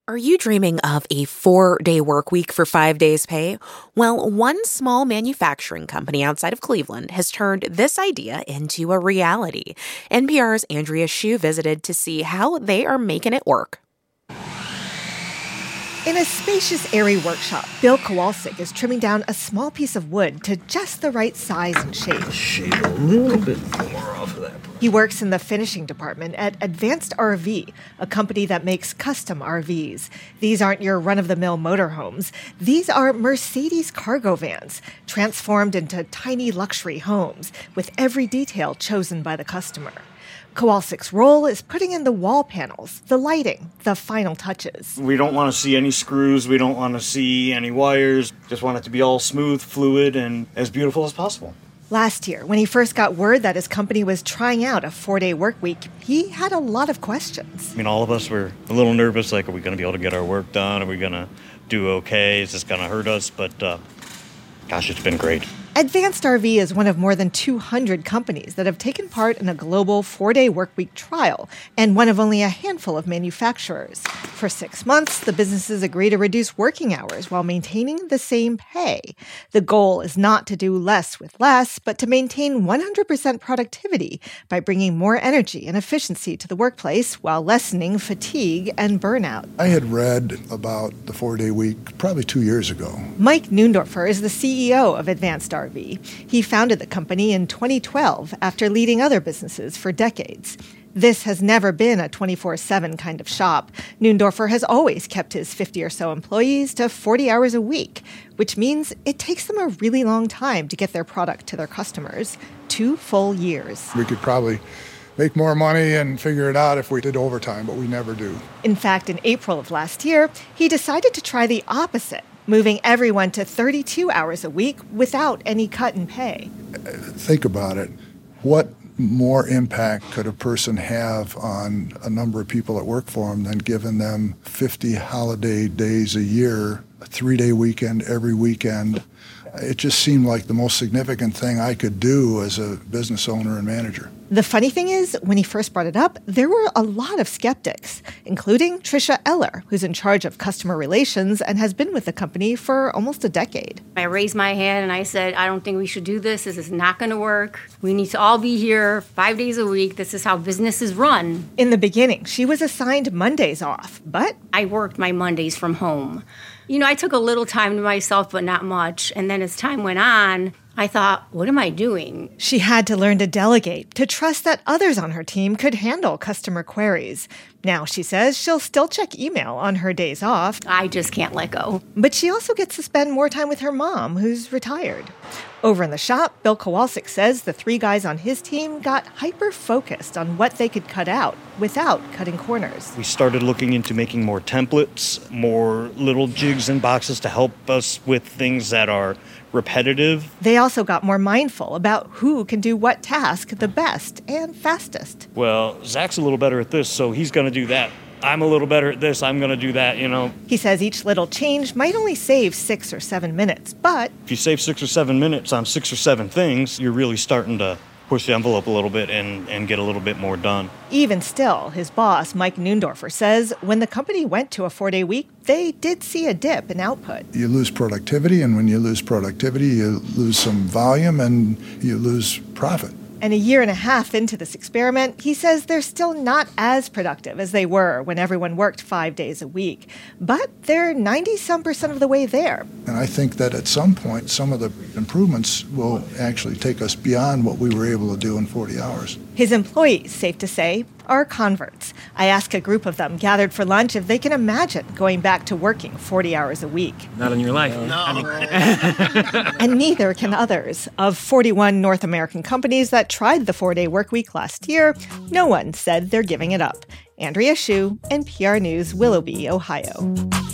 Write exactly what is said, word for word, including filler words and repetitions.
Are you dreaming of a four-day work week for five days pay? Well, one small manufacturing company outside of Cleveland has turned this idea into a reality. N P R's Andrea Hsu visited to see how they are making it work. In a spacious, airy workshop, Bill Kowalczyk is trimming down a small piece of wood to just the right size and shape. Shave a little bit more off of that. He works in the finishing department at Advanced R V, a company that makes custom R Vs. These aren't your run-of-the-mill motorhomes. These are Mercedes cargo vans, transformed into tiny luxury homes, with every detail chosen by the customer. Kowalczyk's role is putting in the wall panels, the lighting, the final touches. We don't want to see any screws. We don't want to see any wires. Just want it to be all smooth, fluid, and as beautiful as possible. Last year, when he first got word that his company was trying out a four-day work week, he had a lot of questions. I mean, all of us were a little nervous, like, are we going to be able to get our work done? Are we going to do okay? Is this going to hurt us? But, uh, gosh, it's been great. Advanced R V is one of more than two hundred companies that have taken part in a global four-day workweek trial, and one of only a handful of manufacturers. For six months, the businesses agree to reduce working hours while maintaining the same pay. The goal is not to do less with less, but to maintain one hundred percent productivity by bringing more energy and efficiency to the workplace while lessening fatigue and burnout. I had read about the four-day week probably two years ago. Mike Neundorfer is the C E O of Advanced R V. He founded the company in twenty twelve after leading other businesses for decades. This has never been a twenty-four seven kind of shop. Neundorfer has always kept his fifty or so employees to forty hours a week, which means it takes them a really long time to get their product to their customers. Two full years. We could probably make more money and figure it out if we did overtime, but we never do. In fact, in April of last year, he decided to try the opposite, moving everyone to thirty-two hours a week without any cut in pay. Think about it. What more impact could a person have on a number of people that work for them than giving them fifty holiday days a year, a three-day weekend every weekend? It just seemed like the most significant thing I could do as a business owner and manager. The funny thing is, when he first brought it up, there were a lot of skeptics, including Tricia Eller, who's in charge of customer relations and has been with the company for almost a decade. I raised my hand and I said, I don't think we should do this. This is not going to work. We need to all be here five days a week. This is how businesses run. In the beginning, she was assigned Mondays off, but I worked my Mondays from home. You know, I took a little time to myself, but not much. And then as time went on, I thought, what am I doing? She had to learn to delegate, to trust that others on her team could handle customer queries. Now, she says she'll still check email on her days off. I just can't let go. But she also gets to spend more time with her mom, who's retired. Over in the shop, Bill Kowalczyk says the three guys on his team got hyper-focused on what they could cut out without cutting corners. We started looking into making more templates, more little jigs and boxes to help us with things that are repetitive. They also got more mindful about who can do what task the best and fastest. Well, Zach's a little better at this, so he's going to do that. I'm a little better at this, I'm going to do that, you know. He says each little change might only save six or seven minutes, but if you save six or seven minutes on six or seven things, you're really starting to push the envelope a little bit and, and get a little bit more done. Even still, his boss, Mike Neundorfer, says when the company went to a four-day week, they did see a dip in output. You lose productivity, and when you lose productivity, you lose some volume and you lose profit. And a year and a half into this experiment, he says they're still not as productive as they were when everyone worked five days a week. But they're ninety-some percent of the way there. And I think that at some point, some of the improvements will actually take us beyond what we were able to do in forty hours. His employees, safe to say, are converts. I ask a group of them gathered for lunch if they can imagine going back to working forty hours a week. Not in your life. No. I mean, And neither can others. Of forty-one North American companies that tried the four-day work week last year, no one said they're giving it up. Andrea Hsu, N P R News, Willoughby, Ohio.